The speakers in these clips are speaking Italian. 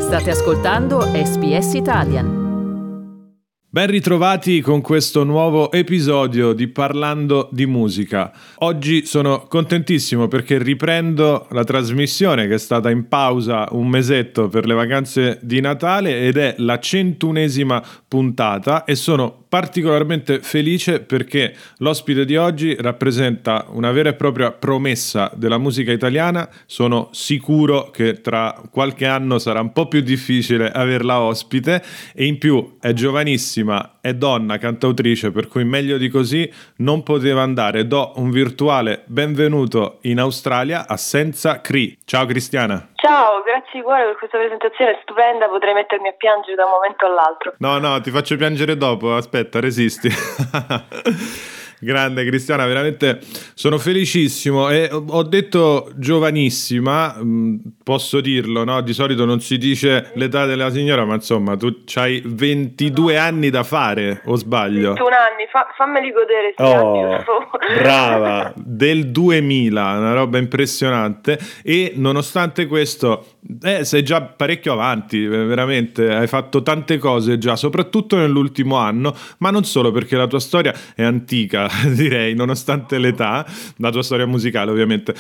State ascoltando SBS Italian. Ben ritrovati con questo nuovo episodio di Parlando di Musica. Oggi sono contentissimo perché riprendo la trasmissione che è stata in pausa un mesetto per le vacanze di Natale ed è la 101esima puntata e sono particolarmente felice perché l'ospite di oggi rappresenta una vera e propria promessa della musica italiana. Sono sicuro che tra qualche anno sarà un po' più difficile averla ospite e in più è giovanissima, è donna, cantautrice, per cui meglio di così non poteva andare. Do un virtuale benvenuto in Australia a Senza Cri. Ciao Cristiana. Ciao, grazie di cuore per questa presentazione stupenda, potrei mettermi a piangere da un momento all'altro. No, ti faccio piangere dopo, aspetta, resisti. Grande Cristiana, veramente sono felicissimo e ho detto giovanissima, posso dirlo, no? Di solito non si dice l'età della signora, ma insomma tu c'hai 22 anni da fare, o sbaglio? 21 anni, fammeli godere sti anni, per favore. Brava, del 2000, una roba impressionante e nonostante questo sei già parecchio avanti, veramente, hai fatto tante cose già, soprattutto nell'ultimo anno, ma non solo perché la tua storia è antica, direi, nonostante l'età, la tua storia musicale ovviamente.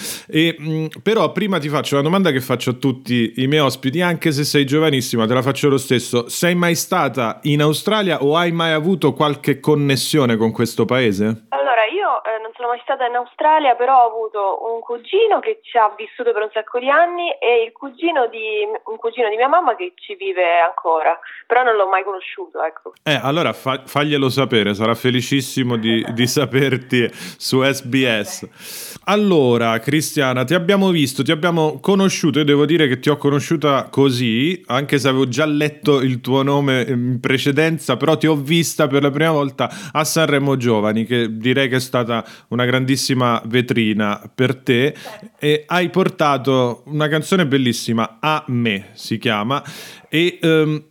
Però prima ti faccio una domanda che faccio a tutti i miei ospiti, anche se sei giovanissima, te la faccio lo stesso. Sei mai stata in Australia o hai mai avuto qualche connessione con questo paese? Allora, io non sono mai stata in Australia, però ho avuto un cugino che ci ha vissuto per un sacco di anni e un cugino di mia mamma che ci vive ancora, però non l'ho mai conosciuto, ecco. Allora faglielo sapere, sarà felicissimo di saperti su SBS. Allora, Cristiana, ti abbiamo visto, ti abbiamo conosciuto, io devo dire che ti ho conosciuta così, anche se avevo già letto il tuo nome in precedenza, però ti ho vista per la prima volta a Sanremo Giovani, che direi che è stata una grandissima vetrina per te e hai portato una canzone bellissima, A me si chiama, e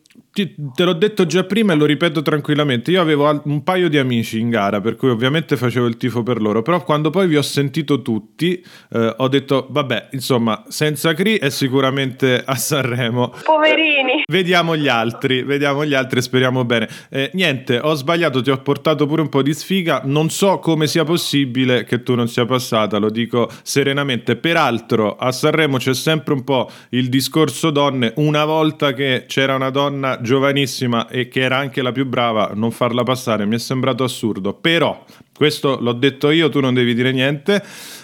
te l'ho detto già prima e lo ripeto tranquillamente, io avevo un paio di amici in gara per cui ovviamente facevo il tifo per loro, però quando poi vi ho sentito tutti ho detto vabbè, insomma, Senza Cri è sicuramente a Sanremo, poverini, vediamo gli altri, speriamo bene. Niente, ho sbagliato, ti ho portato pure un po' di sfiga, non so come sia possibile che tu non sia passata, lo dico serenamente. Peraltro a Sanremo c'è sempre un po' il discorso donne, una volta che c'era una donna giovanissima e che era anche la più brava, non farla passare mi è sembrato assurdo, però questo l'ho detto io, tu non devi dire niente.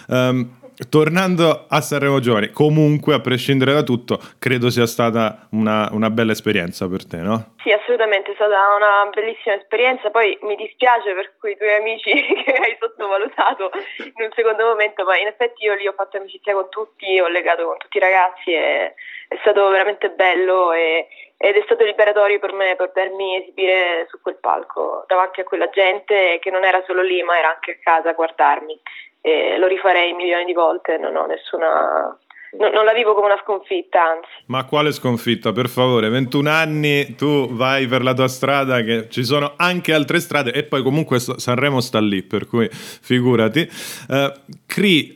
Tornando a Sanremo Giovani, comunque a prescindere da tutto credo sia stata una bella esperienza per te, no? Sì, assolutamente, è stata una bellissima esperienza, poi mi dispiace per quei tuoi amici che hai sottovalutato in un secondo momento, ma in effetti io lì ho fatto amicizia con tutti, ho legato con tutti i ragazzi e è stato veramente bello ed è stato liberatorio per me potermi esibire su quel palco davanti a quella gente che non era solo lì ma era anche a casa a guardarmi. E lo rifarei milioni di volte, non ho nessuna... Non la vivo come una sconfitta, anzi. Ma quale sconfitta, per favore? 21 anni, tu vai per la tua strada, che ci sono anche altre strade e poi comunque Sanremo sta lì, per cui figurati. Cri,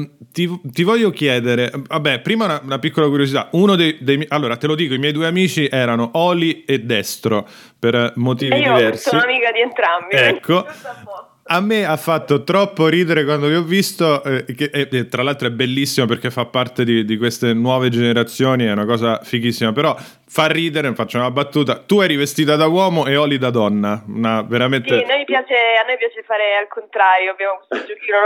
ti voglio chiedere, vabbè, prima una piccola curiosità. Uno allora te lo dico, i miei due amici erano Oli e Destro, per motivi diversi. Io sono amica di entrambi. Ecco. A me ha fatto troppo ridere quando vi ho visto, che tra l'altro è bellissimo perché fa parte di queste nuove generazioni, è una cosa fighissima, però fa ridere, faccio una battuta, tu eri vestita da uomo e Oli da donna, veramente... Sì, a noi piace fare al contrario, abbiamo questo giochino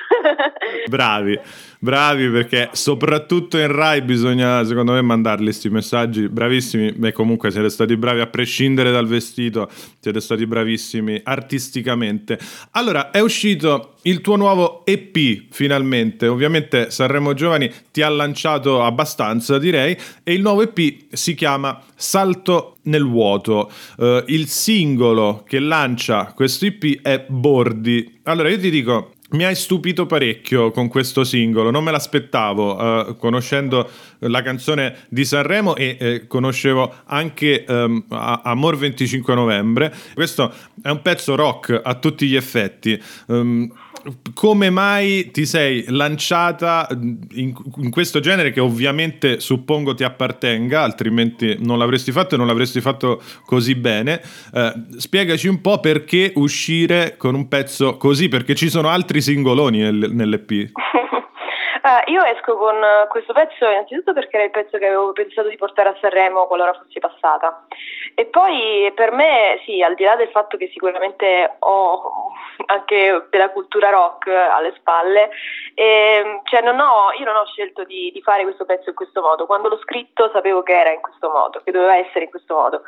nostro. Bravi perché soprattutto in Rai bisogna secondo me mandarli questi messaggi, bravissimi, e comunque siete stati bravi a prescindere dal vestito, siete stati bravissimi artisticamente. Allora, è uscito il tuo nuovo EP finalmente, ovviamente Sanremo Giovani ti ha lanciato abbastanza direi e il nuovo EP si chiama Salto nel vuoto, il singolo che lancia questo EP è Bordi. Allora io ti dico, mi hai stupito parecchio con questo singolo, non me l'aspettavo, conoscendo la canzone di Sanremo e conoscevo anche Amor 25 novembre. Questo è un pezzo rock a tutti gli effetti. come mai ti sei lanciata in questo genere che ovviamente suppongo ti appartenga, altrimenti non l'avresti fatto e non l'avresti fatto così bene. Spiegaci un po' perché uscire con un pezzo così, perché ci sono altri singoloni nell'EP. Io esco con questo pezzo innanzitutto perché era il pezzo che avevo pensato di portare a Sanremo qualora fossi passata, e poi per me sì, al di là del fatto che sicuramente ho anche della cultura rock alle spalle, cioè io non ho scelto di fare questo pezzo in questo modo. Quando l'ho scritto sapevo che era in questo modo, che doveva essere in questo modo,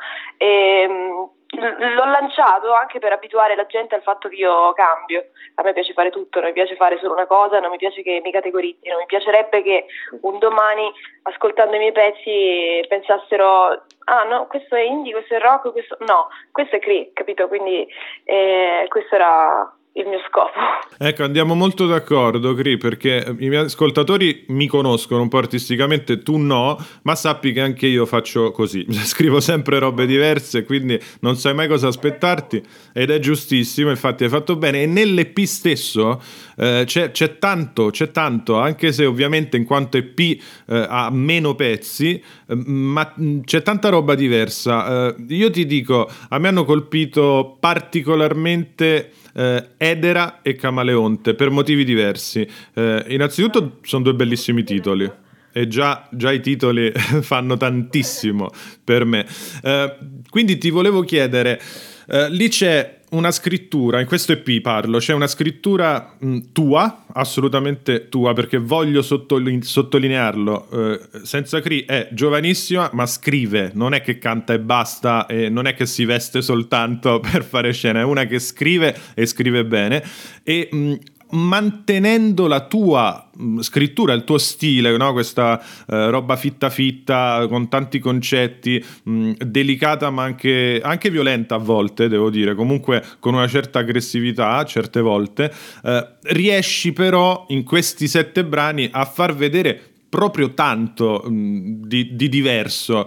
l'ho lanciato anche per abituare la gente al fatto che io cambio. A me piace fare tutto, non mi piace fare solo una cosa, non mi piace che mi categorizzi, non mi piacerebbe che un domani, ascoltando i miei pezzi, pensassero ah no, questo è indie, questo è rock, questo è Cree, capito? Quindi questo era il mio scopo. Ecco, andiamo molto d'accordo, Cri, perché i miei ascoltatori mi conoscono un po' artisticamente, tu no, ma sappi che anche io faccio così, scrivo sempre robe diverse, quindi non sai mai cosa aspettarti, ed è giustissimo, infatti hai fatto bene. E nell'EP stesso c'è tanto, anche se ovviamente in quanto EP ha meno pezzi, ma c'è tanta roba diversa. Io ti dico, a me hanno colpito particolarmente Edera e Camaleonte per motivi diversi. Innanzitutto sono due bellissimi titoli e già i titoli fanno tantissimo per me. Quindi ti volevo chiedere, lì c'è una scrittura, in questo EP parlo, c'è una scrittura tua, assolutamente tua, perché voglio sottolinearlo. Senza Cree è giovanissima, ma scrive, non è che canta e basta, e non è che si veste soltanto per fare scena, è una che scrive e scrive bene, e mantenendo la tua scrittura, il tuo stile, no? Questa roba fitta con tanti concetti, delicata ma anche violenta a volte, devo dire, comunque con una certa aggressività certe volte, riesci però in questi 7 brani a far vedere proprio tanto di diverso.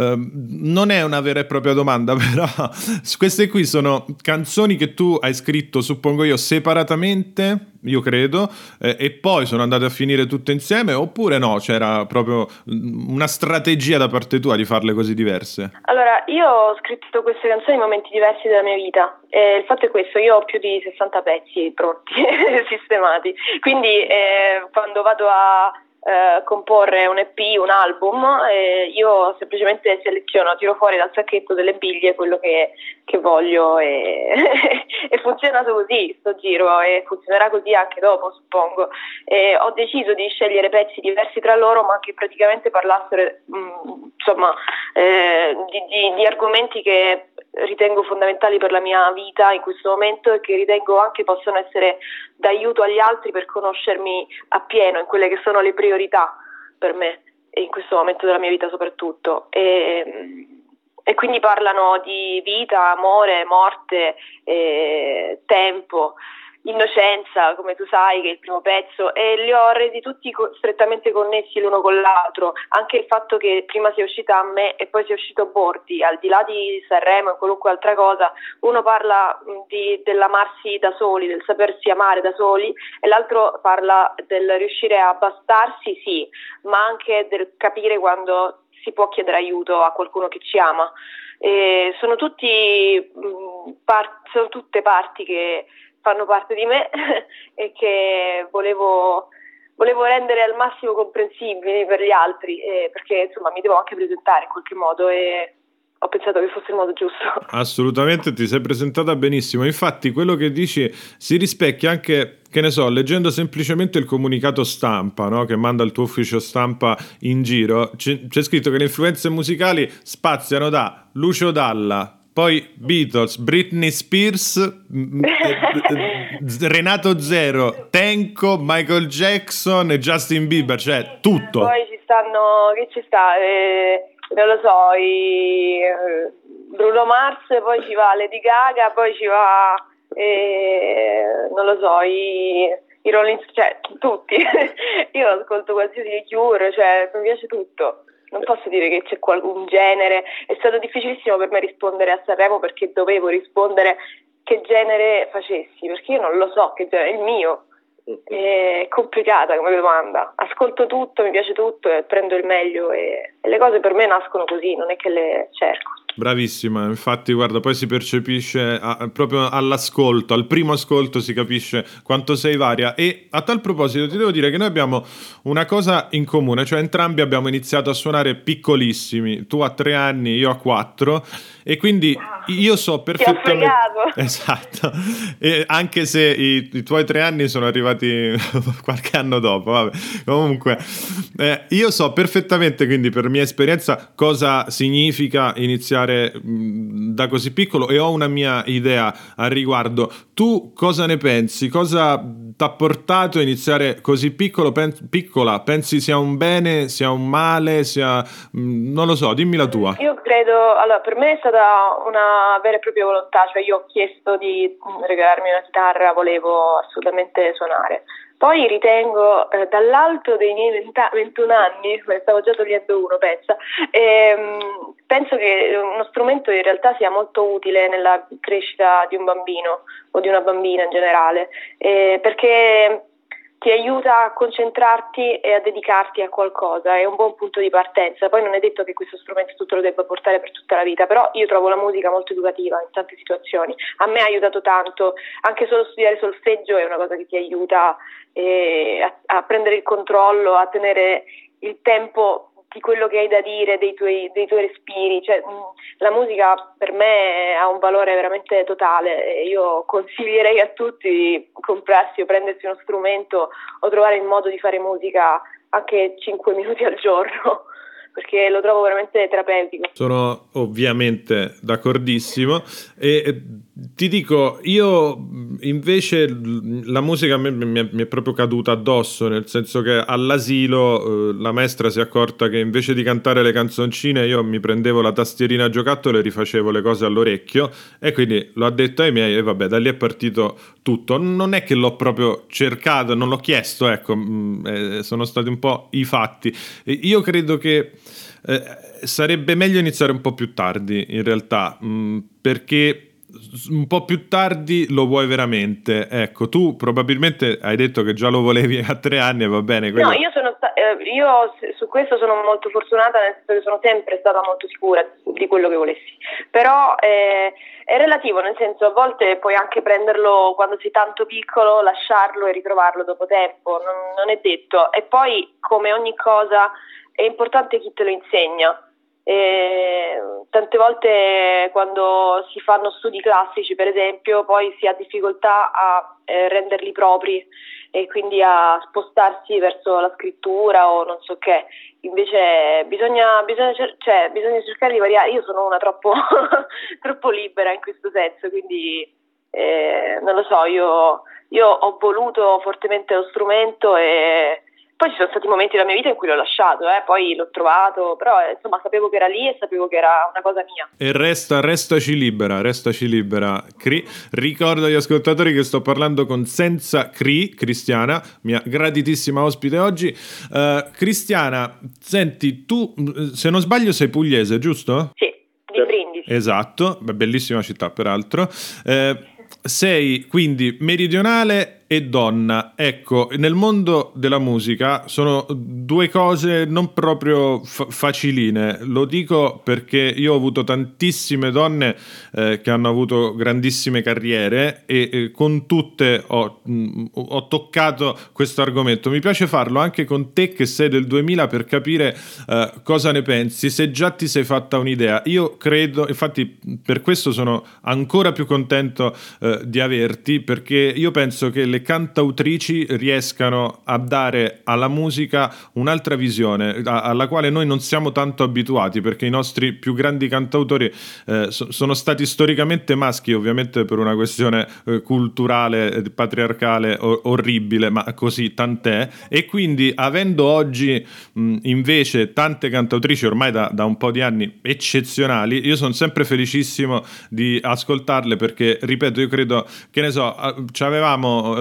Non è una vera e propria domanda, però queste qui sono canzoni che tu hai scritto, suppongo io, separatamente, io credo, e poi sono andate a finire tutte insieme, oppure no, c'era proprio una strategia da parte tua di farle così diverse? Allora, io ho scritto queste canzoni in momenti diversi della mia vita. Il fatto è questo: io ho più di 60 pezzi pronti, sistemati, quindi quando vado a comporre un EP, un album, io semplicemente seleziono, tiro fuori dal sacchetto delle biglie quello che voglio e funziona così sto giro, e funzionerà così anche dopo, suppongo. Ho deciso di scegliere pezzi diversi tra loro, ma che praticamente parlassero di argomenti che ritengo fondamentali per la mia vita in questo momento, e che ritengo anche possano essere d'aiuto agli altri per conoscermi appieno in quelle che sono le priorità per me e in questo momento della mia vita soprattutto, e quindi parlano di vita, amore, morte, tempo, innocenza, come tu sai, che è il primo pezzo, e li ho resi tutti strettamente connessi l'uno con l'altro. Anche il fatto che prima sia uscita A Me e poi sia uscito Bordi, al di là di Sanremo e qualunque altra cosa, uno parla dell'amarsi da soli, del sapersi amare da soli, e l'altro parla del riuscire a bastarsi, sì, ma anche del capire quando si può chiedere aiuto a qualcuno che ci ama. Sono tutte parti che fanno parte di me e che volevo rendere al massimo comprensibili per gli altri, perché insomma mi devo anche presentare in qualche modo, e ho pensato che fosse il modo giusto. Assolutamente, ti sei presentata benissimo. Infatti quello che dici si rispecchia anche, che ne so, leggendo semplicemente il comunicato stampa, no? Che manda il tuo ufficio stampa in giro. C'è scritto che le influenze musicali spaziano da Lucio Dalla, poi Beatles, Britney Spears, Renato Zero, Tenco, Michael Jackson e Justin Bieber, cioè tutto. Poi ci stanno, che ci sta? Non lo so, Bruno Mars, poi ci va Lady Gaga, poi ci va, non lo so, i Rolling Stones, cioè tutti. Io ascolto qualsiasi Cure, cioè mi piace tutto. Non posso dire che c'è qualcun genere. È stato difficilissimo per me rispondere a Sanremo, perché dovevo rispondere che genere facessi, perché io non lo so che genere, è il mio. È complicata come domanda. Ascolto tutto, mi piace tutto e prendo il meglio e le cose per me nascono così, non è che le cerco. Bravissima, infatti guarda, poi si percepisce proprio all'ascolto, al primo ascolto si capisce quanto sei varia. E a tal proposito ti devo dire che noi abbiamo una cosa in comune, cioè entrambi abbiamo iniziato a suonare piccolissimi, tu a 3 anni, io a 4, e quindi io so perfettamente... Esatto, e anche se i tuoi 3 anni sono arrivati qualche anno dopo, vabbè. Comunque io so perfettamente, quindi per mia esperienza, cosa significa iniziare da così piccolo e ho una mia idea al riguardo. Tu cosa ne pensi? Cosa ti ha portato a iniziare così piccola? Pensi sia un bene, sia un male, sia... non lo so, dimmi la tua. Io credo, allora per me è stata una vera e propria volontà, cioè io ho chiesto di regalarmi una chitarra, volevo assolutamente suonare. Poi ritengo, dall'alto dei miei 21 anni, me ne stavo già togliendo uno, penso che uno strumento in realtà sia molto utile nella crescita di un bambino o di una bambina in generale, perché ti aiuta a concentrarti e a dedicarti a qualcosa, è un buon punto di partenza. Poi non è detto che questo strumento tu te lo debba portare per tutta la vita, però io trovo la musica molto educativa in tante situazioni. A me ha aiutato tanto, anche solo studiare solfeggio è una cosa che ti aiuta a prendere il controllo, a tenere il tempo di quello che hai da dire, dei tuoi respiri, cioè la musica per me ha un valore veramente totale e io consiglierei a tutti di comprarsi o prendersi uno strumento o trovare il modo di fare musica anche 5 minuti al giorno, perché lo trovo veramente terapeutico. Sono ovviamente d'accordissimo e ti dico, io invece la musica a me mi è proprio caduta addosso, nel senso che all'asilo la maestra si è accorta che invece di cantare le canzoncine io mi prendevo la tastierina a giocattolo e rifacevo le cose all'orecchio e quindi l'ho detto ai miei e vabbè, da lì è partito tutto. Non è che l'ho proprio cercato, non l'ho chiesto, ecco, sono stati un po' i fatti. Io credo che sarebbe meglio iniziare un po' più tardi in realtà, perché un po' più tardi lo vuoi veramente. Ecco, tu probabilmente hai detto che già lo volevi a 3 anni e va bene. No, io su questo sono molto fortunata, nel senso che sono sempre stata molto sicura di quello che volessi, però è relativo, nel senso a volte puoi anche prenderlo quando sei tanto piccolo, lasciarlo e ritrovarlo dopo tempo, non è detto. E poi, come ogni cosa, è importante chi te lo insegna. Tante volte quando si fanno studi classici, per esempio, poi si ha difficoltà a renderli propri e quindi a spostarsi verso la scrittura o non so che. Invece bisogna cercare di variare. Io sono una troppo troppo libera in questo senso, quindi non lo so, io ho voluto fortemente lo strumento e poi ci sono stati momenti della mia vita in cui l'ho lasciato, poi l'ho trovato, però insomma sapevo che era lì e sapevo che era una cosa mia. E restaci libera. Ricordo agli ascoltatori che sto parlando con Senza Cri, Cristiana, mia graditissima ospite oggi. Cristiana, senti, tu se non sbaglio sei pugliese, giusto? Sì, di Brindisi. Esatto, bellissima città peraltro. Sei quindi meridionale e donna. Ecco, nel mondo della musica sono due cose non proprio faciline. Lo dico perché io ho avuto tantissime donne che hanno avuto grandissime carriere e con tutte ho toccato questo argomento. Mi piace farlo anche con te che sei del 2000 per capire cosa ne pensi, se già ti sei fatta un'idea. Io credo, infatti per questo sono ancora più contento di averti, perché io penso che le cantautrici riescano a dare alla musica un'altra visione alla quale noi non siamo tanto abituati, perché i nostri più grandi cantautori sono stati storicamente maschi, ovviamente per una questione culturale, patriarcale orribile, ma così tant'è. E quindi avendo oggi invece tante cantautrici ormai da un po' di anni eccezionali, io sono sempre felicissimo di ascoltarle, perché ripeto, io credo, che ne so, ci avevamo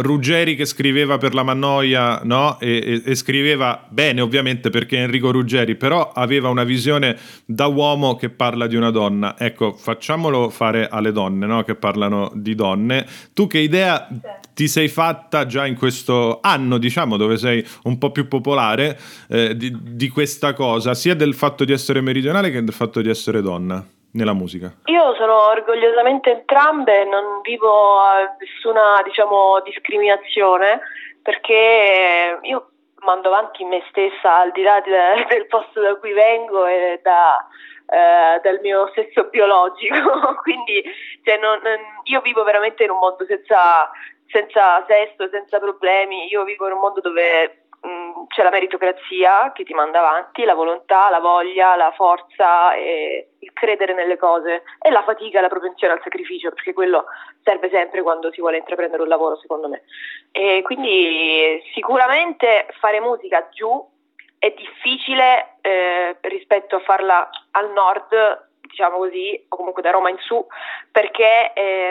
Ruggeri che scriveva per la Mannoia, no? E scriveva bene ovviamente perché è Enrico Ruggeri, però aveva una visione da uomo che parla di una donna. Ecco, facciamolo fare alle donne, no? Che parlano di donne. Tu che idea ti sei fatta già in questo anno, diciamo, dove sei un po' più popolare, di questa cosa, sia del fatto di essere meridionale che del fatto di essere donna nella musica? Io sono orgogliosamente entrambe, non vivo nessuna, diciamo, discriminazione, perché io mando avanti me stessa al di là del posto da cui vengo e dal mio sesso biologico, quindi cioè, io vivo veramente in un mondo senza sesso, senza problemi. Io vivo in un mondo dove c'è la meritocrazia che ti manda avanti, la volontà, la voglia, la forza e il credere nelle cose, e la fatica e la propensione al sacrificio, perché quello serve sempre quando si vuole intraprendere un lavoro, secondo me. E quindi sicuramente fare musica giù è difficile rispetto a farla al nord, diciamo così, o comunque da Roma in su, perché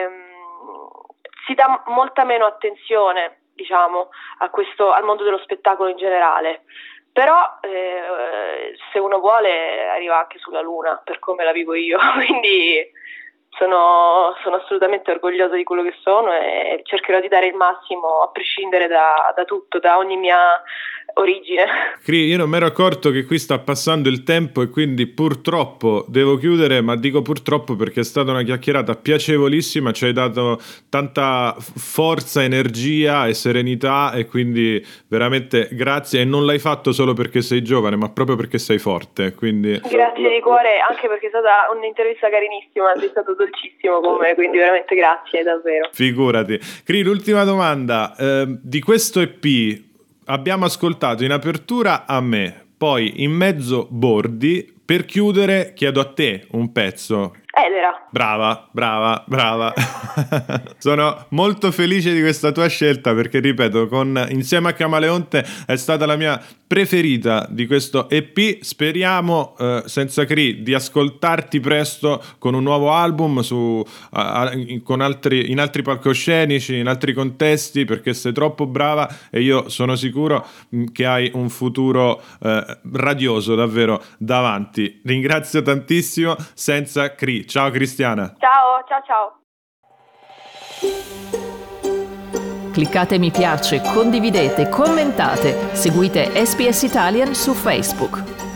si dà molta meno attenzione, diciamo, al mondo dello spettacolo in generale. Però se uno vuole arriva anche sulla luna, per come la vivo io, quindi sono assolutamente orgogliosa di quello che sono e cercherò di dare il massimo a prescindere da tutto, da ogni mia origine. Cri, io non mi ero accorto che qui sta passando il tempo e quindi purtroppo devo chiudere, ma dico purtroppo perché è stata una chiacchierata piacevolissima, ci hai dato tanta forza, energia e serenità e quindi veramente grazie, e non l'hai fatto solo perché sei giovane ma proprio perché sei forte, quindi... Grazie di cuore, anche perché è stata un'intervista carinissima, sei stato dolcissimo con me, quindi veramente grazie, davvero. Figurati. Cri, l'ultima domanda, di questo EP abbiamo ascoltato in apertura A Me, poi in mezzo Bordi, per chiudere chiedo a te un pezzo. Elera. Brava. Sono molto felice di questa tua scelta perché, ripeto, insieme a Camaleonte è stata la mia preferita di questo EP. Speriamo, senza Cri, di ascoltarti presto con un nuovo album in altri palcoscenici, in altri contesti, perché sei troppo brava e io sono sicuro che hai un futuro radioso davvero davanti. Ringrazio tantissimo. Senza Cri. Ciao Cristiana. Ciao. Cliccate mi piace, condividete, commentate, seguite SPS Italian su Facebook.